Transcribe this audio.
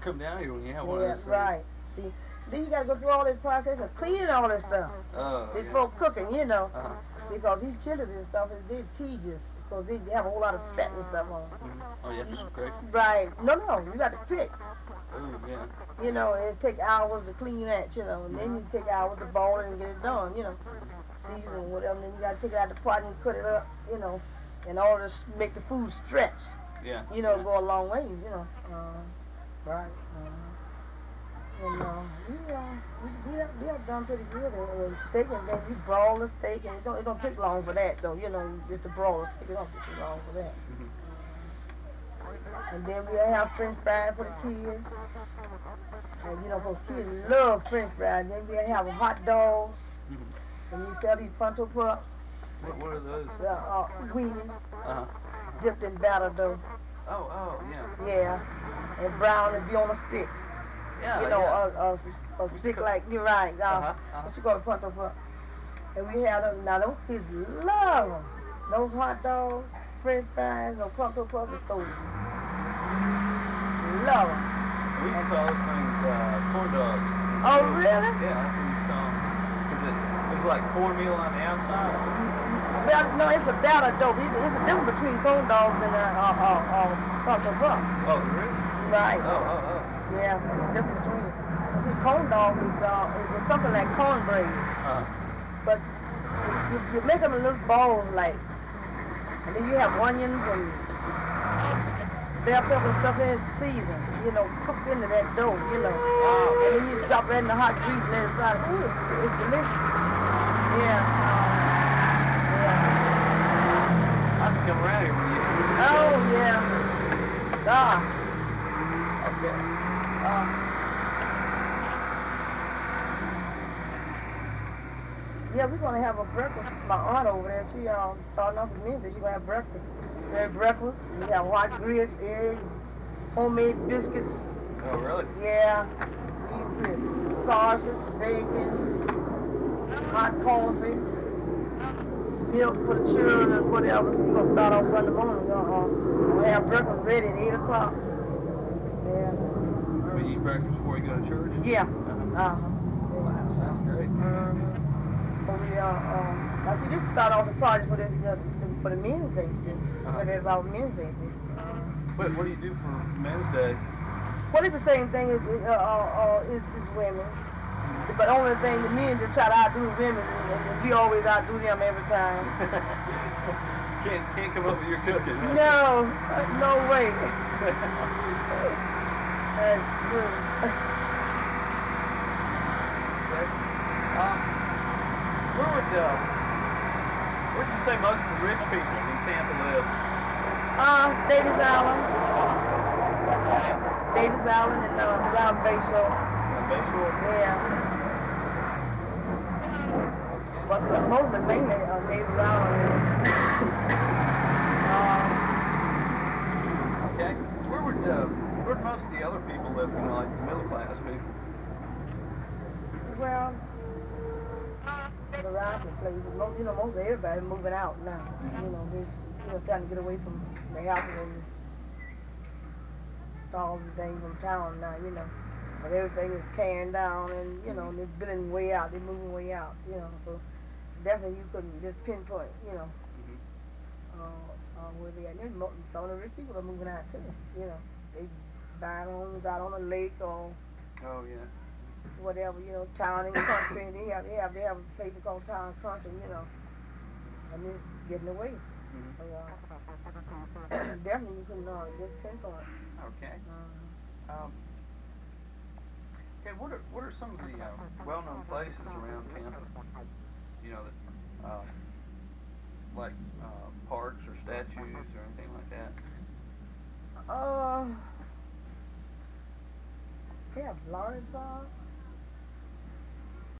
come down here when you have one of those. Right. See, then you got to go through all this process of cleaning all this stuff before cooking, you know. Because these chilies and stuff, they're tedious. Because they have a whole lot of fat and stuff on them. Oh, you have to cook? Right. No, you got to pick. Oh, yeah. You know, it take hours to clean that, you know. And then you take hours to boil it and get it done, you know. Season or whatever. And then you got to take it out of the pot and cut it up, you know. In order to make the food stretch. Yeah. You know, go a long ways, you know. Right. We have done pretty good with steak, and then you broil the steak, and it don't take long for that, though. You know, just to broil the steak, it don't take too long for that. And then we have French fries for the kids, and you know, for kids love French fries. Then we have hot dogs, and we sell these Pronto Pups. What are those? Weenies, dipped in batter dough. Oh, yeah. Yeah, and brown and be on a stick. Yeah, you know, a stick like, you're right, what you call a Pronto Pup. And we have them, now those kids love them. Those hot dogs, French fries, those Pronto Pups, and so love them. We used to call those things corn dogs. Oh, really? Yeah, that's what we used to call them. Because it was like cornmeal on the outside. Well, no, it's a batter dough. It's a difference between corn dogs and Pronto Pup. Oh, there is? Right. Oh. Yeah, it's a difference between it. See, corn dog is something like cornbread. But you make them in little balls like, and then you have onions and bell pepper and stuff in it seasoned, you know, cooked into that dough, you know. And then you drop it in the hot grease and everything. Ooh, it's delicious. Yeah. I have to come around here when you. Oh, yeah. Okay. Yeah, we're going to have a breakfast. My aunt over there, she starting off with me, she's going to have breakfast. We have breakfast. We have white grits, eggs, homemade biscuits. Oh, really? Yeah. Sausages, bacon, hot coffee, milk for the children, whatever. We're going to start off Sunday morning. We'll have breakfast ready at 8 o'clock. Yeah. You eat breakfast before you go to church? Yeah. Wow, sounds great. But we like we just start off the party for the men's day. But it's our men's day. What do you do for Men's Day? Well, it's the same thing as women. But the only thing the men just try to outdo the women, and we always outdo them every time. Can't come up with your cooking, huh? No way. That's good. Where'd you say most of the rich people in Tampa live? Davis Island. Davis Island and around Bayshore. Bayshore? Yeah. But mostly mainly Davis Island. Okay. Where'd most of the other people live, you know, like the middle class people? Well, around the place, most everybody moving out now. You know, they're trying to get away from the houses and all the things from town now, you know. But everything is tearing down and, you know, they're building way out, they're moving way out, you know. So definitely you couldn't just pinpoint, you know, where they at. Some of the rich people are moving out too, you know. They buying homes out on the lake or whatever, you know, town and country. They have a place called town and country, you know. And it's getting away. So, definitely you can just pinpoint. Okay. Okay, what are some of the well-known places around Tampa? You know, that, like parks or statues or anything like that? They have Lawrence Park.